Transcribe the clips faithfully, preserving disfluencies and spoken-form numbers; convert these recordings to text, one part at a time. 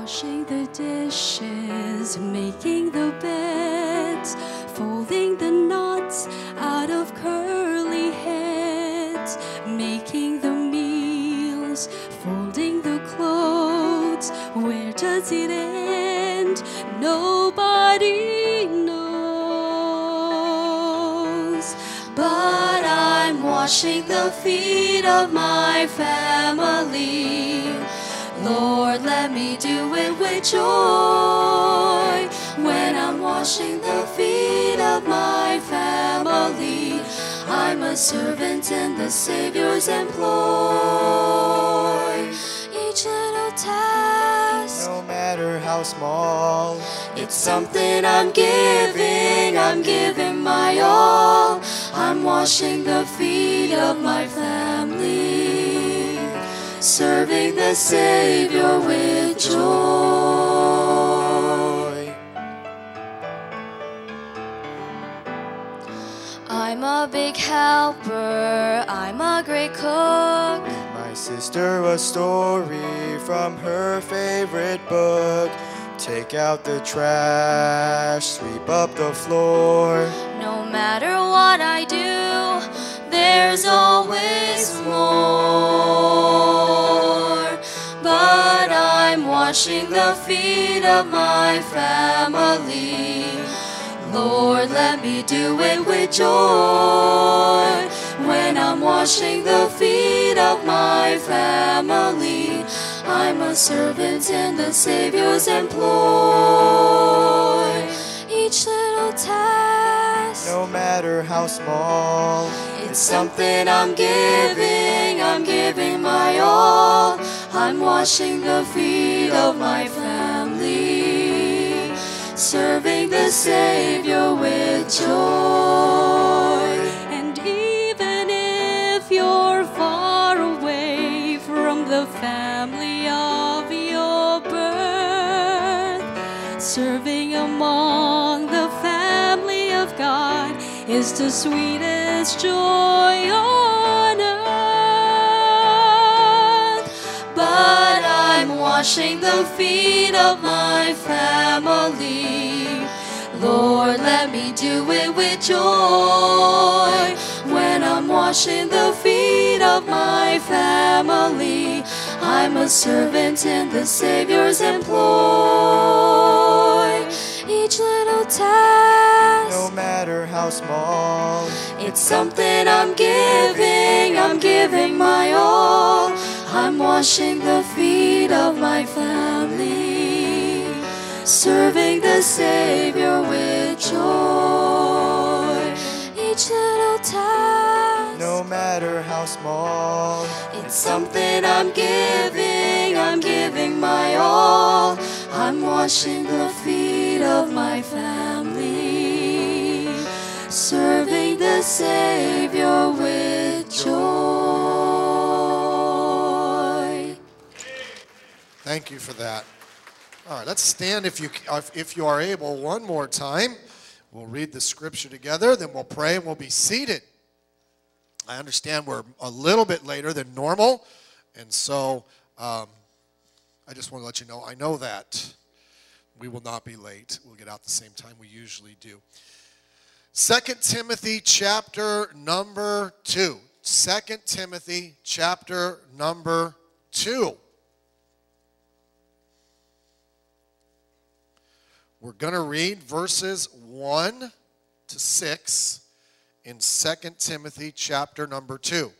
washing the dishes, making the beds, folding the knots out of curly heads, making the meals, folding the clothes. Where does it end? Nobody knows. But I'm washing the feet of my family. Lord, let me do it with joy. When I'm washing the feet of my family, I'm a servant in the Savior's employ. Each little task, no matter how small, it's something I'm giving, I'm giving my all. I'm washing the feet of my family, serving the Savior with joy. I'm a big helper, I'm a great cook. My sister a story from her favorite book. Take out the trash, sweep up the floor. No matter what I do, there's always more. But I'm washing the feet of my family. Lord, let me do it with joy. When I'm washing the feet of my family, I'm a servant in the Savior's employ. Each little task, no matter how small, it's something I'm giving, I'm giving my all. I'm washing the feet of my family, serving the Savior with joy. And even if you're far away from the family of your birth, serving among the family of God is the sweetest joy on earth. But I'm washing the feet of my family. Lord, let me do it with joy. When I'm washing the feet of my family, I'm a servant in the Savior's employ. Each little task, no matter how small, it's something I'm giving, I'm giving my all. I'm washing the feet of my family, serving the Savior with joy. Each little task, no matter how small, it's something I'm giving, I'm giving my all. I'm washing the feet of my family, serving the Savior with joy. Thank you for that. All right, let's stand if you if you are able one more time. We'll read the scripture together, then we'll pray and we'll be seated. I understand we're a little bit later than normal, and so um, I just want to let you know, I know that we will not be late. We'll get out the same time we usually do. Second Timothy chapter number two. Second Timothy chapter number two. We're going to read verses one to six in Second Timothy chapter number two.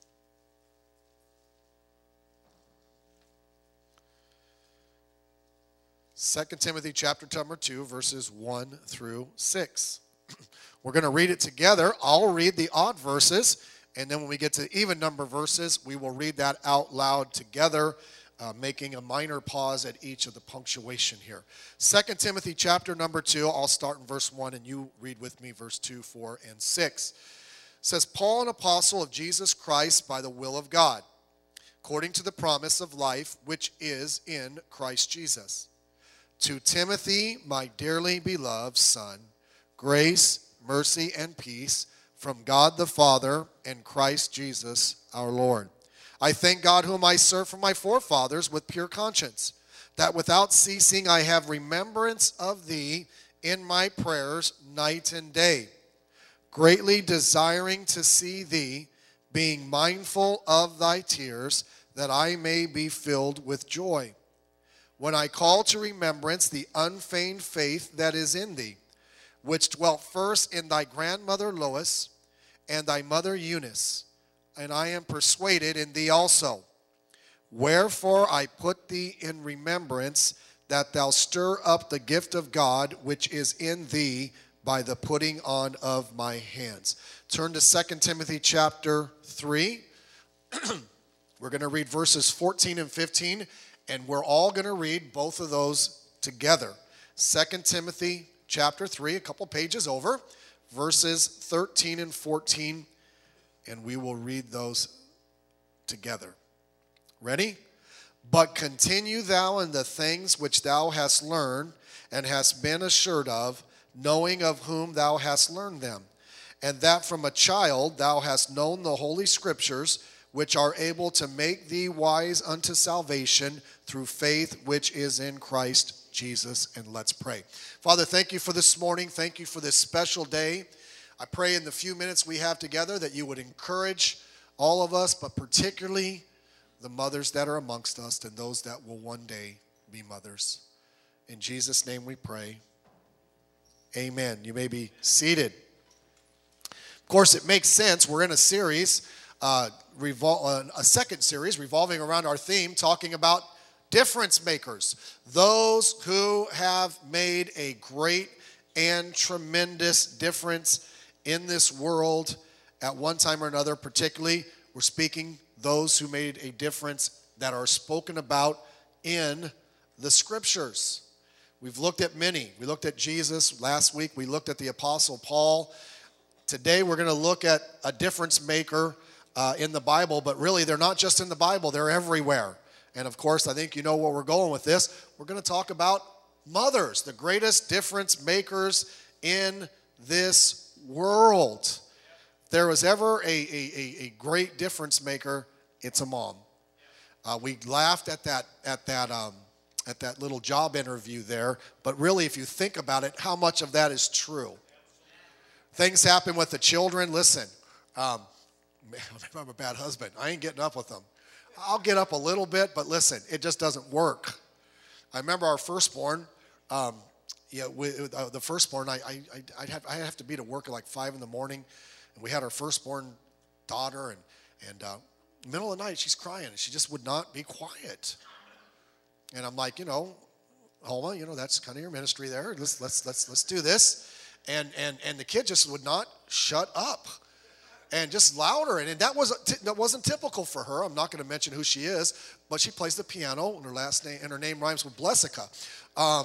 Second Timothy chapter number two, verses one through six. We're going to read it together. I'll read the odd verses, and then when we get to even number verses, we will read that out loud together, uh, making a minor pause at each of the punctuation here. Second Timothy chapter number two, I'll start in verse one, and you read with me verse two, four, and six. It says, Paul, an apostle of Jesus Christ by the will of God, according to the promise of life which is in Christ Jesus. To Timothy, my dearly beloved son, grace, mercy, and peace from God the Father and Christ Jesus our Lord. I thank God whom I serve from my forefathers with pure conscience, that without ceasing I have remembrance of thee in my prayers night and day, greatly desiring to see thee, being mindful of thy tears, that I may be filled with joy. When I call to remembrance the unfeigned faith that is in thee, which dwelt first in thy grandmother Lois and thy mother Eunice, and I am persuaded in thee also. Wherefore I put thee in remembrance, that thou stir up the gift of God which is in thee by the putting on of my hands. Turn to Second Timothy chapter three. We're going to read verses fourteen and fifteen, and we're all going to read both of those together. Second Timothy chapter three, a couple pages over, verses thirteen and fourteen, and we will read those together. Ready? But continue thou in the things which thou hast learned and hast been assured of, knowing of whom thou hast learned them, and that from a child thou hast known the holy scriptures, which are able to make thee wise unto salvation through faith which is in Christ Jesus. And let's pray. Father, thank you for this morning. Thank you for this special day. I pray in the few minutes we have together that you would encourage all of us, but particularly the mothers that are amongst us and those that will one day be mothers. In Jesus' name we pray. Amen. You may be seated. Of course, it makes sense. We're in a series, uh, revol- uh, a second series revolving around our theme, talking about difference makers, those who have made a great and tremendous difference in this world at one time or another. Particularly, we're speaking those who made a difference that are spoken about in the scriptures. We've looked at many. We looked at Jesus last week. We looked at the Apostle Paul. Today we're going to look at a difference maker uh, in the Bible, but really they're not just in the Bible, they're everywhere. And of course, I think you know where we're going with this. We're going to talk about mothers, the greatest difference makers in this world. If there was ever a, a, a great difference maker, it's a mom. Uh, we laughed at that at that um, at that little job interview there, but really, if you think about it, how much of that is true? Things happen with the children. Listen, um, man, I'm a bad husband. I ain't getting up with them. I'll get up a little bit, but listen, it just doesn't work. I remember our firstborn. Um, yeah, we, uh, the firstborn. I I I'd have I have to be to work at like five in the morning, and we had our firstborn daughter, and and. Uh, Middle of the night, she's crying, and she just would not be quiet. And I'm like, you know, Homa, you know, that's kind of your ministry there. Let's let's let's let's do this. And and and the kid just would not shut up, and just louder. And, and that was that wasn't typical for her. I'm not going to mention who she is, but she plays the piano, and her last name and her name rhymes with Blessica. Um,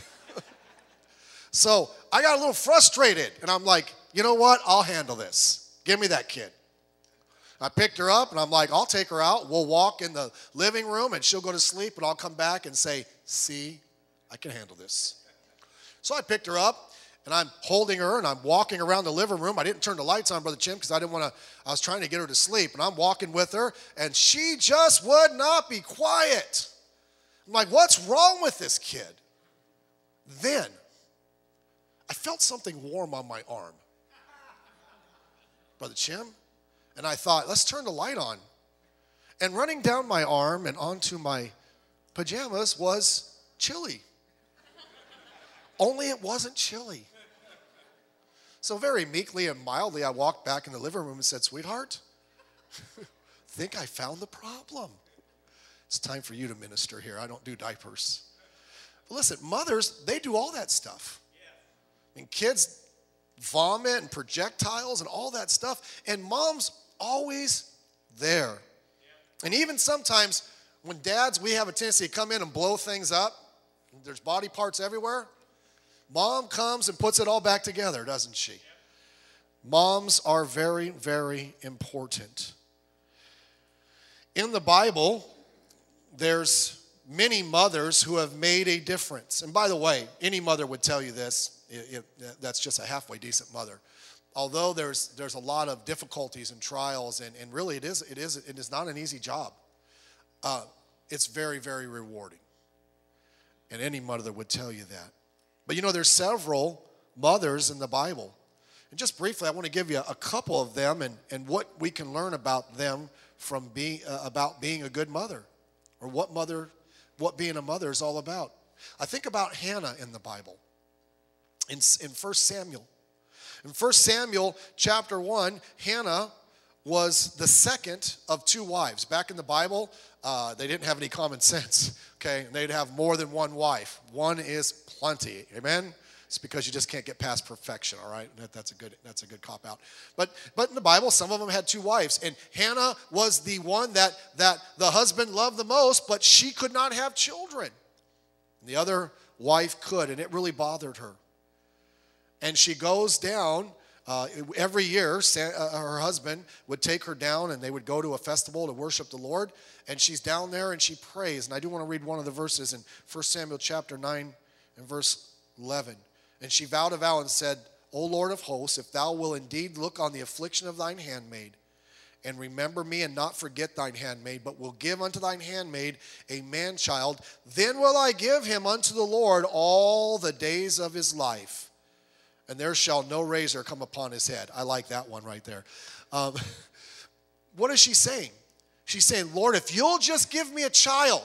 so I got a little frustrated, and I'm like, you know what? I'll handle this. Give me that kid. I picked her up, and I'm like, I'll take her out. We'll walk in the living room, and she'll go to sleep, and I'll come back and say, see, I can handle this. So I picked her up, and I'm holding her, and I'm walking around the living room. I didn't turn the lights on, Brother Jim, because I didn't want to, I was trying to get her to sleep, and I'm walking with her, and she just would not be quiet. I'm like, what's wrong with this kid? Then I felt something warm on my arm. Brother Jim? And I thought, let's turn the light on. And running down my arm and onto my pajamas was chili. Only it wasn't chili. So very meekly and mildly, I walked back in the living room and said, sweetheart, think I found the problem. It's time for you to minister here. I don't do diapers. But listen, mothers, they do all that stuff. I mean, kids vomit and projectiles and all that stuff. And mom's always there. And even sometimes when dads, we have a tendency to come in and blow things up. There's body parts everywhere. Mom comes and puts it all back together, doesn't she? Moms are very, very important. In the Bible, there's many mothers who have made a difference. And by the way, any mother would tell you this. It, it, that's just a halfway decent mother. Although there's there's a lot of difficulties and trials, and, and really it is it is it is not an easy job. Uh, it's very, very rewarding. And any mother would tell you that. But you know, there's several mothers in the Bible. And just briefly, I want to give you a couple of them and, and what we can learn about them from being uh, about being a good mother, or what mother, what being a mother is all about. I think about Hannah in the Bible, in, in First Samuel. In First Samuel chapter one, Hannah was the second of two wives. Back in the Bible, uh, they didn't have any common sense, okay? They'd have more than one wife. One is plenty, amen? It's because you just can't get past perfection, all right? That, that's a good that's a good cop-out. But but in the Bible, some of them had two wives. And Hannah was the one that, that the husband loved the most, but she could not have children. And the other wife could, and it really bothered her. And she goes down, uh, every year, uh, her husband would take her down, and they would go to a festival to worship the Lord. And she's down there, and she prays. And I do want to read one of the verses in First Samuel chapter nine and verse eleven. And she vowed a vow and said, O Lord of hosts, if thou wilt indeed look on the affliction of thine handmaid, and remember me and not forget thine handmaid, but will give unto thine handmaid a man-child, then will I give him unto the Lord all the days of his life, and there shall no razor come upon his head. I like that one right there. Um, what is she saying? She's saying, Lord, if you'll just give me a child,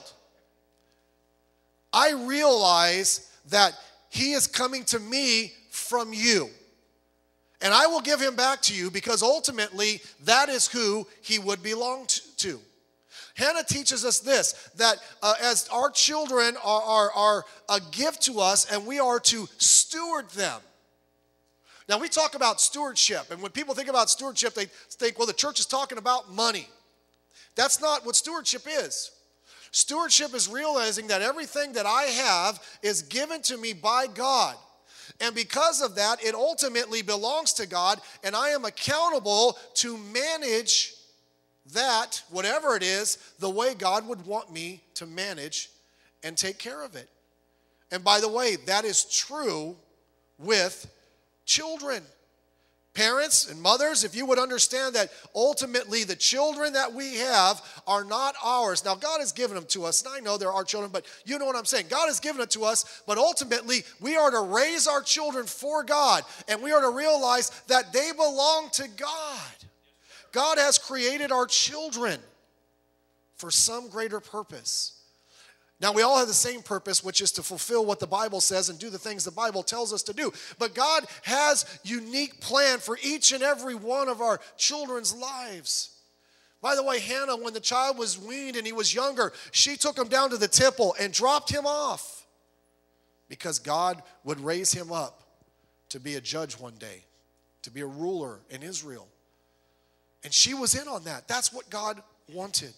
I realize that he is coming to me from you. And I will give him back to you, because ultimately that is who he would belong to. Hannah teaches us this, that uh, as our children are, are, are a gift to us, and we are to steward them. Now, we talk about stewardship, and when people think about stewardship, they think, well, the church is talking about money. That's not what stewardship is. Stewardship is realizing that everything that I have is given to me by God. And because of that, it ultimately belongs to God, and I am accountable to manage that, whatever it is, the way God would want me to manage and take care of it. And by the way, that is true with children. Parents and mothers, if you would understand that ultimately the children that we have are not ours. Now, God has given them to us, and I know they're our children, but you know what I'm saying. God has given it to us, but ultimately we are to raise our children for God, and we are to realize that they belong to God. God has created our children for some greater purpose. Now, we all have the same purpose, which is to fulfill what the Bible says and do the things the Bible tells us to do. But God has a unique plan for each and every one of our children's lives. By the way, Hannah, when the child was weaned and he was younger, she took him down to the temple and dropped him off, because God would raise him up to be a judge one day, to be a ruler in Israel. And she was in on that. That's what God wanted.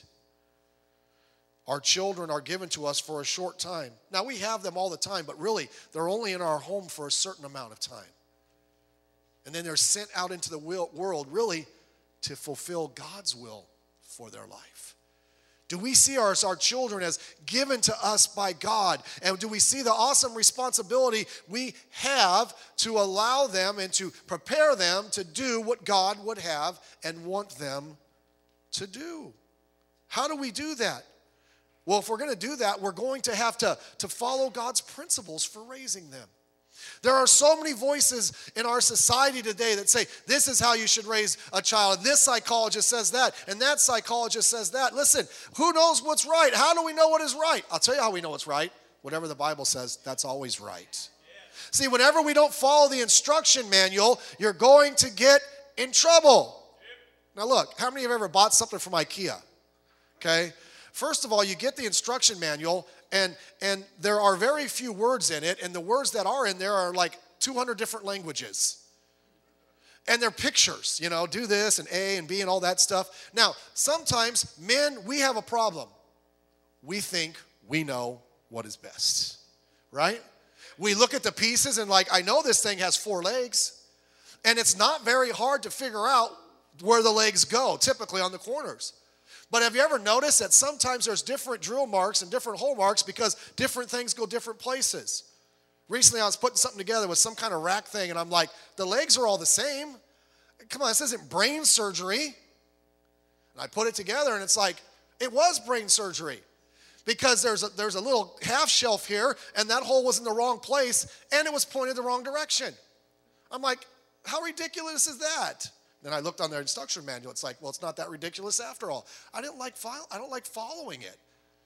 Our children are given to us for a short time. Now, we have them all the time, but really, they're only in our home for a certain amount of time. And then they're sent out into the world, really, to fulfill God's will for their life. Do we see our, our children as given to us by God? And do we see the awesome responsibility we have to allow them and to prepare them to do what God would have and want them to do? How do we do that? Well, if we're going to do that, we're going to have to, to follow God's principles for raising them. There are so many voices in our society today that say, this is how you should raise a child. And this psychologist says that, and that psychologist says that. Listen, who knows what's right? How do we know what is right? I'll tell you how we know what's right. Whatever the Bible says, that's always right. See, whenever we don't follow the instruction manual, you're going to get in trouble. Now look, how many of you have ever bought something from IKEA? Okay? First of all, you get the instruction manual, and, and there are very few words in it, and the words that are in there are like two hundred different languages. And they're pictures, you know, do this and A and B and all that stuff. Now, sometimes, men, we have a problem. We think we know what is best, right? We look at the pieces and like, I know this thing has four legs, and it's not very hard to figure out where the legs go, typically on the corners. But have you ever noticed that sometimes there's different drill marks and different hole marks because different things go different places? Recently, I was putting something together with some kind of rack thing, and I'm like, the legs are all the same. Come on, this isn't brain surgery. And I put it together, and it's like, it was brain surgery. because there's a, there's a little half shelf here, and that hole was in the wrong place, and it was pointed the wrong direction. I'm like, how ridiculous is that? Then I looked on their instruction manual. It's like, well, it's not that ridiculous after all. I didn't like file, I don't like following it.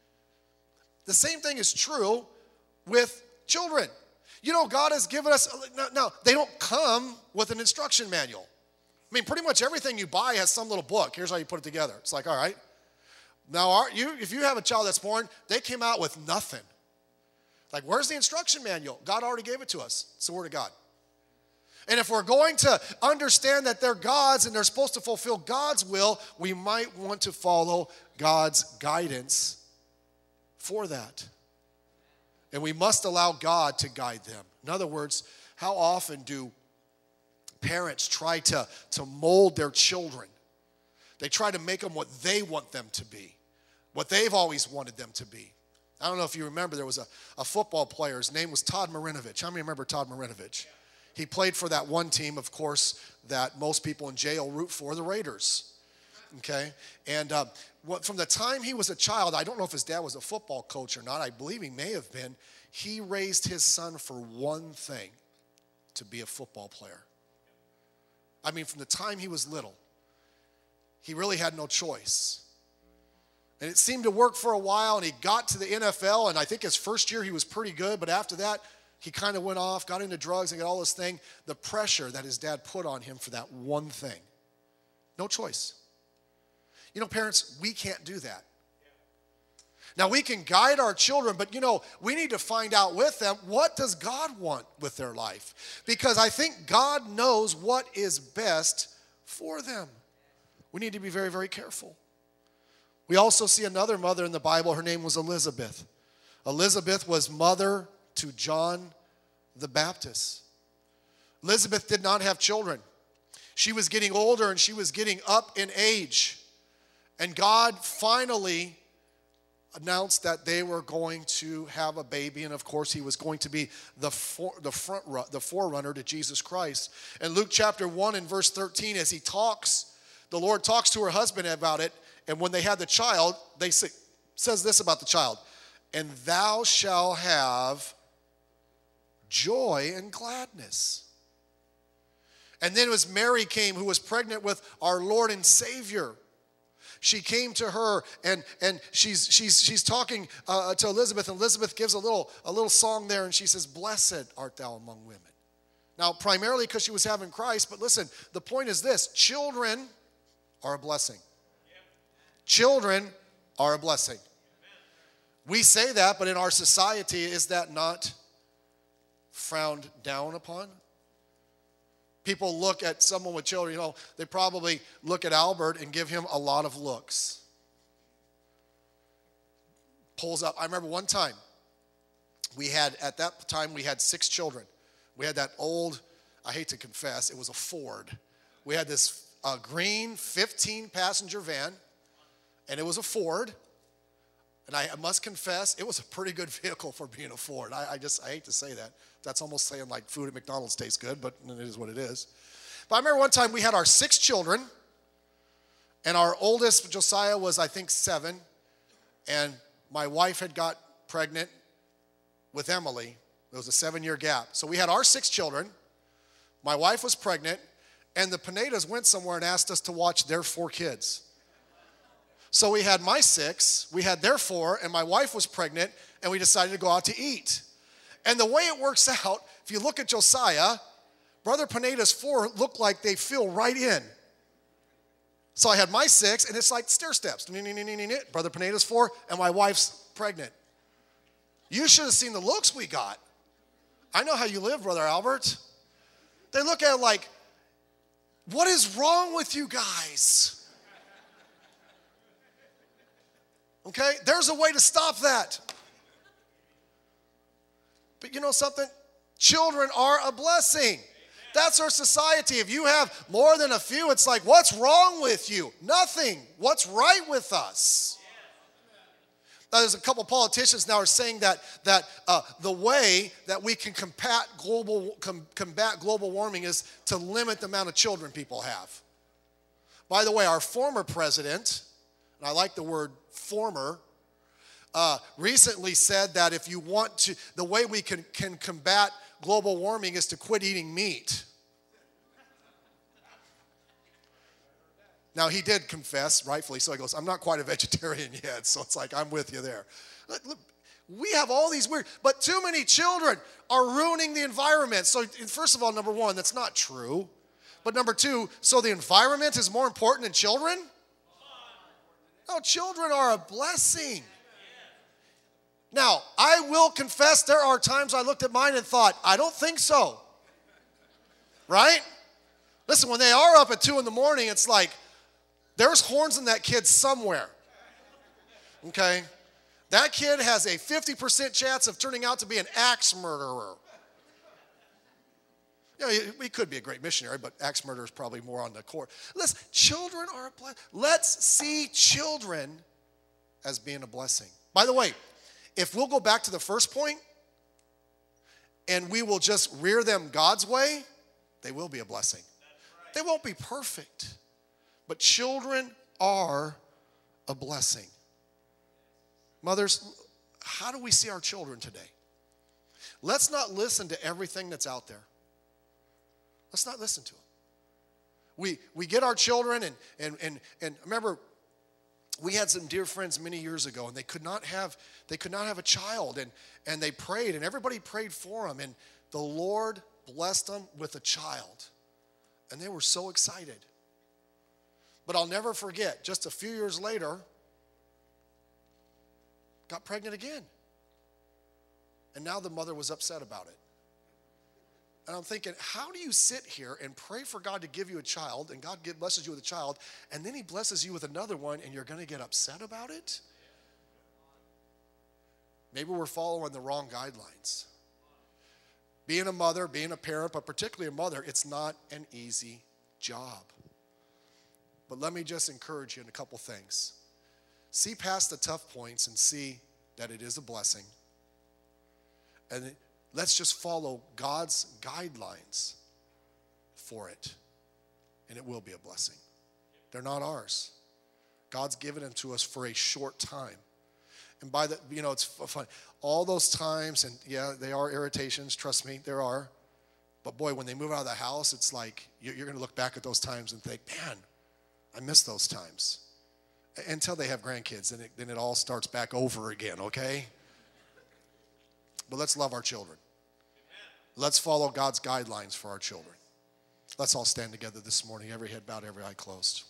The same thing is true with children. You know, God has given us, no, no, they don't come with an instruction manual. I mean, pretty much everything you buy has some little book. Here's how you put it together. It's like, all right. Now, are you, if you have a child that's born, they came out with nothing. Like, where's the instruction manual? God already gave it to us. It's the Word of God. And if we're going to understand that they're God's and they're supposed to fulfill God's will, we might want to follow God's guidance for that. And we must allow God to guide them. In other words, how often do parents try to, to mold their children? They try to make them what they want them to be, what they've always wanted them to be. I don't know if you remember, there was a, a football player. His name was Todd Marinovich. How many remember Todd Marinovich? He played for that one team, of course, that most people in jail root for, the Raiders. Okay? And uh, what, from the time he was a child, I don't know if his dad was a football coach or not. I believe he may have been. He raised his son for one thing, to be a football player. I mean, from the time he was little, he really had no choice. And it seemed to work for a while, and he got to the N F L, and I think his first year he was pretty good, but after that, he kind of went off, got into drugs, and got all this thing. The pressure that his dad put on him for that one thing. No choice. You know, parents, we can't do that. Now, we can guide our children, but, you know, we need to find out with them, what does God want with their life? Because I think God knows what is best for them. We need to be very, very careful. We also see another mother in the Bible. Her name was Elizabeth. Elizabeth was mother to John the Baptist. Elizabeth did not have children. She was getting older and she was getting up in age. And God finally announced that they were going to have a baby, and of course he was going to be the for, the front the forerunner to Jesus Christ. In Luke chapter one and verse thirteen, as he talks, the Lord talks to her husband about it, and when they had the child, they say, says this about the child, and thou shalt have joy and gladness. And then as Mary came, who was pregnant with our Lord and Savior, she came to her, and, and she's, she's, she's talking uh, to Elizabeth, and Elizabeth gives a little, a little song there, and she says, blessed art thou among women. Now, primarily because she was having Christ, but listen, the point is this, children are a blessing. Children are a blessing. We say that, but in our society, is that not frowned down upon? People look at someone with children, you know, they probably look at Albert and give him a lot of looks. Pulls up. I remember one time, we had, at that time, we had six children. We had that old, I hate to confess, it was a Ford. We had this uh, green fifteen passenger van, and it was a Ford. And I must confess, it was a pretty good vehicle for being a Ford. I, I just, I hate to say that. That's almost saying like food at McDonald's tastes good, but it is what it is. But I remember one time we had our six children, and our oldest, Josiah, was I think seven, and my wife had got pregnant with Emily. There was a seven-year gap. So we had our six children, my wife was pregnant, and the Pinedas went somewhere and asked us to watch their four kids. So we had my six, we had their four, and my wife was pregnant, and we decided to go out to eat. And the way it works out, if you look at Josiah, Brother Pineda's four look like they fill right in. So I had my six, and it's like stair steps. Brother Pineda's four, and my wife's pregnant. You should have seen the looks we got. I know how you live, Brother Albert. They look at it like, what is wrong with you guys? Okay, there's a way to stop that. But you know something? Children are a blessing. That's our society. If you have more than a few, it's like, what's wrong with you? Nothing. What's right with us? Now, there's a couple politicians now are saying that, that uh, the way that we can combat global, com- combat global warming is to limit the amount of children people have. By the way, our former president, and I like the word former, uh, recently said that if you want to, the way we can, can combat global warming is to quit eating meat. Now, he did confess, rightfully so. He goes, I'm not quite a vegetarian yet, so it's like, I'm with you there. Look, look, we have all these weird, but too many children are ruining the environment. So, first of all, number one, that's not true. But number two, so the environment is more important than children? No, children are a blessing. Now, I will confess there are times I looked at mine and thought, I don't think so. Right? Listen, when they are up at two in the morning, it's like, there's horns in that kid somewhere. Okay? That kid has a fifty percent chance of turning out to be an axe murderer. You know, he could be a great missionary, but axe murderer is probably more on the court. Listen, children are a blessing. Let's see children as being a blessing. By the way, if we'll go back to the first point and we will just rear them God's way, they will be a blessing. They won't be perfect, but children are a blessing. Mothers, how do we see our children today? Let's not listen to everything that's out there. Let's not listen to them. We we get our children, and and and and remember, we had some dear friends many years ago, and they could not have they could not have a child, and and they prayed, and everybody prayed for them, and the Lord blessed them with a child, and they were so excited. But I'll never forget, just a few years later, got pregnant again. And now the mother was upset about it. And I'm thinking, how do you sit here and pray for God to give you a child, and God blesses you with a child, and then he blesses you with another one, and you're going to get upset about it? Maybe we're following the wrong guidelines. Being a mother, being a parent, but particularly a mother, it's not an easy job. But let me just encourage you in a couple things. See past the tough points and see that it is a blessing. And let's just follow God's guidelines for it, and it will be a blessing. They're not ours. God's given them to us for a short time. And by the, you know, it's fun. All those times, and yeah, they are irritations, trust me, there are. But boy, when they move out of the house, it's like you're going to look back at those times and think, man, I miss those times. Until they have grandkids, and then it all starts back over again, okay? But let's love our children. Let's follow God's guidelines for our children. Let's all stand together this morning, every head bowed, every eye closed.